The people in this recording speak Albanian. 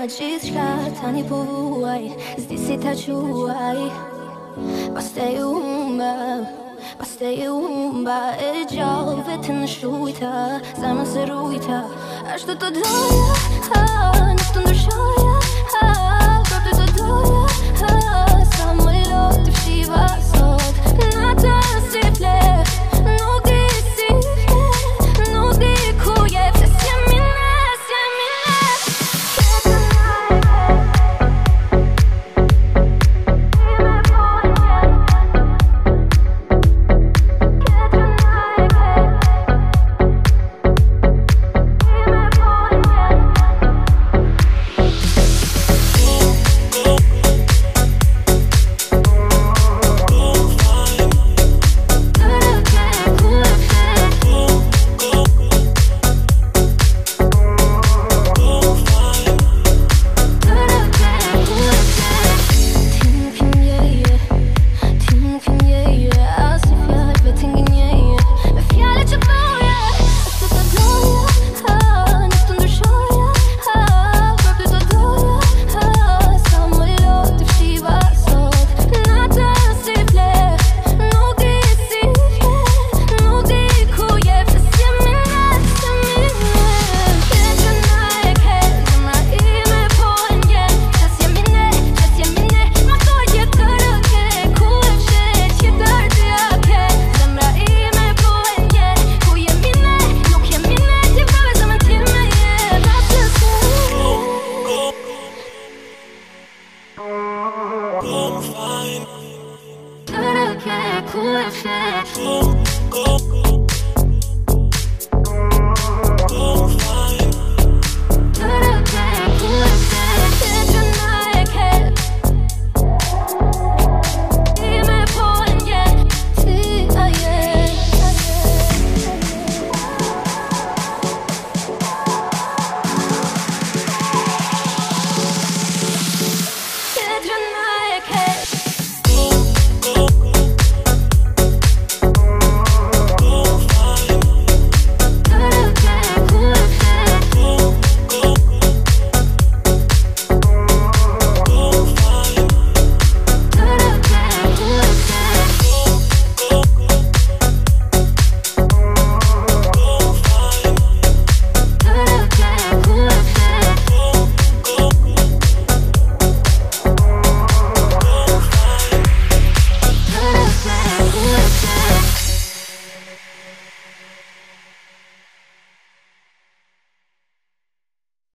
gjithë shka tani po vuaj, s'di si ta quaj. Pastaj u humba e gjallë vetën në shujta, sa më se rujta. Ashtu të doja, nuk të ndryshoja, prap të doja, sa më lot të fshiva sot. Nata